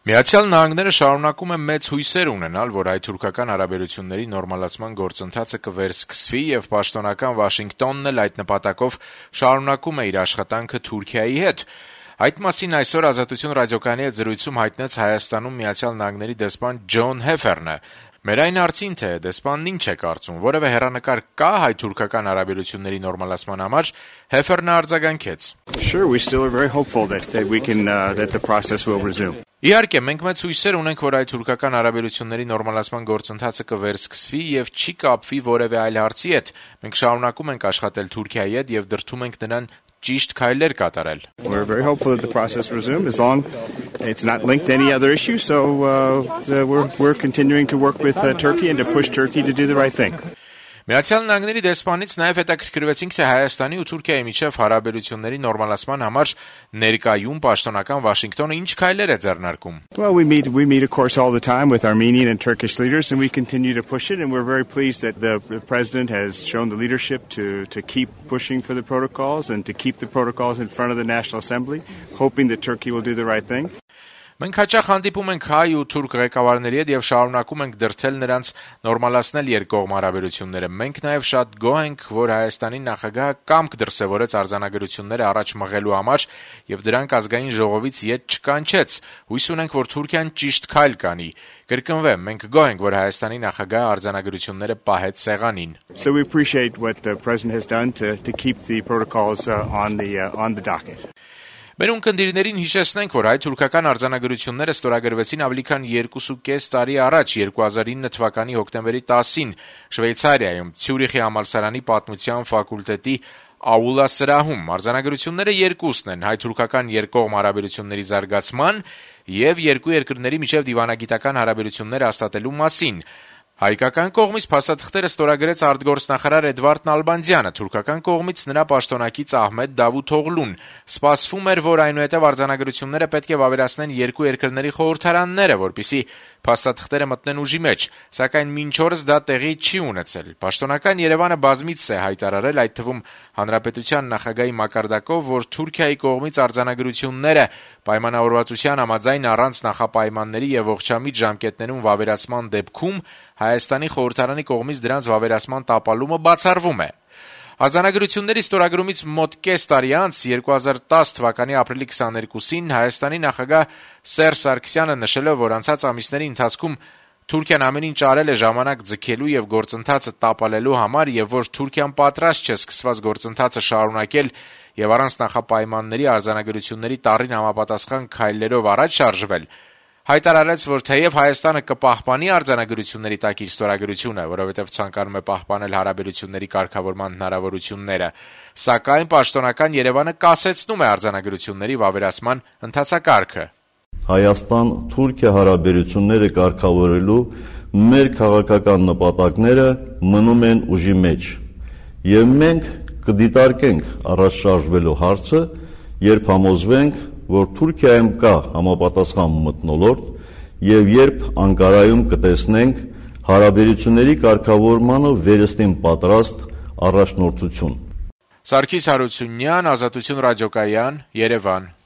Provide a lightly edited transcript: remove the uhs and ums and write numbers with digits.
Միացյալ Նահանգները շարունակում է մեծ հույսեր ունենալ, որ հայ-թուրքական հարաբերությունների նորմալացման գործընթացը կվերսկսվի եւ պաշտոնական Վաշինգտոնն էլ այդ նպատակով շարունակում է իր աշխատանքը Թուրքիայի հետ։ Այդ մասին այսօր Ազատություն ռադիոկայանի հետ զրույցում հայտնեց Հայաստանում Միացյալ Նահանգների դեսպան Ջոն Հեֆերնը։ Մեր այն հարցին, թե դեսպանն ինչ է կարծում, որևէ հեռանկար կա հայ-թուրքական հարաբերությունների նորմալացման համար, Հեֆերնը արձագանքեց. Sure, we still are very hopeful that the process will resume. Իհարկե, մենք մեծ հույսեր ունենք, որ հայ-թուրքական հարաբերությունների նորմալացման գործընթացը կվերսկսվի եւ չի կապվի որևէ այլ հարցի հետ։ Մենք շարունակում ենք աշխատել Թուրքիայի հետ եւ դրդում ենք նրան ճիշտ քայլեր կատարել։ We're very hopeful that the process resume as long it's not linked to any other issue, so we're continuing to work with Turkey and to push Turkey to do the right thing. Միացյալ Նահանգների դեսպանից նաև հետաքրքրվեցինք, թե Հայաստանի ու Թուրքիայի միջև հարաբերությունների նորմալացման համար ներկայում պաշտոնական Վաշինգտոնը ինչ քայլեր է ձեռնարկում։ Well, we meet of course all the time with Armenian and Turkish leaders, and we continue to push it, and we're very pleased that the president has shown the leadership to keep pushing for the protocols and to keep the protocols in front of the National Assembly, hoping that Turkey will do the right thing. Մենք հաճախ հանդիպում ենք հայ ու թուրք ղեկավարների հետ եւ շարունակում ենք դրդել նրանց նորմալացնել երկկողմ հարաբերությունները։ Մենք նաեւ շատ գոհ ենք, որ Հայաստանի նախագահը կամք դրսեւորեց արձանագրությունները առաջ մղելու համար եւ դրանք ազգային ժողովից ետ չկանչեց։ Հույս ունենք, որ Թուրքիան ճիշտ քայլ կանի։ Կրկնվեմ, մենք գոհ ենք, որ Հայաստանի նախագահը արձանագրությունները պահեց սեղանին։ So we appreciate what the president has done to keep the protocols on the docket. Մեր ունկնդիրներին հիշեցնենք, որ հայ-թուրքական արձանագրությունները ստորագրվեցին ավելի քան 2.5 տարի առաջ, 2009 թվականի հոկտեմբերի 10-ին Շվեյցարիայում Ցյուրիխի համալսարանի պատմության ֆակուլտետի աուլա սրահում։ Արձանագրությունները երկուսն են՝ հայ-թուրքական երկկողմ հարաբերությունների զարգացման եւ երկու երկրների միջև դիվանագիտական հարաբերություններ հաստատելու մասին։ Հայկական կողմից փաստաթղթերը ստորագրեց արտգործնախարար Էդվարդ Նալբանդյանը, թուրքական կողմից նրա պաշտոնակից Ահմեդ Դավութօղլուն։ Սպասվում էր, որ այնուհետև արձանագրությունները պետք է վավերացնեն երկու երկրների խորհրդարանները, որպեսզի փաստաթղթերը մտնեն ուժի մեջ, սակայն մինչ օրս դա տեղի չի ունեցել։ Պաշտոնական Երևանը բազմիցս է հայտարարել, այդ թվում Հանրապետության նախագահի մակարդակով, որ Թուրքիայի կողմից արձանագրությունները պայմանավորվածության համաձայն առանց նախապայմանների եւ ողջամիտ ժամկետներում վավերացման դեպքում Հայաստանի խորհրդարանի կողմից դրանց վավերացման տապալումը բացառվում է։ Արձանագրությունների ստորագրումից մոտ կես տարի անց 2010 թվականի ապրիլի 22-ին Հայաստանի նախագահ Սերժ Սարգսյանը նշել է, որ անցած ամիսների ընթացքում Թուրքիան ամեն ինչ արել է ժամանակ ձգելու եւ գործընթացը տապալելու համար եւ որ Թուրքիան պատրաստ չէ սկսված գործընթացը շարունակել եւ առանց նախապայմանների արձանագրությունների տառին համապատասխան քայլերով առաջ շարժվել։ Հայտարարեց, որ թեև Հայաստանը կպահպանի արձանագրությունների տակ իր ստորագրությունը, որովհետև ցանկանում է պահպանել հարաբերությունների կարգավորման հնարավորությունները, սակայն պաշտոնական Երևանը կասեցնում է արձանագրությունների վավերացման ընթացակարգը։ Հայաստան-Թուրքիա հարաբերությունները կարգավորելու մեր քաղաքական նպատակները մնում են ուժի մեջ, եւ մենք կդիտարկենք առաջ շարժվելու հարցը, երբ համոզվենք, որ Թուրքիայում կա համապատասխան մթնոլորտ եւ երբ Անկարայում կտեսնենք հարաբերությունների կարգավորմանը վերստին պատրաստ առաջնորդություն։ Սարգիս Հարությունյան, Ազատություն ռադիոկայան, Երևան։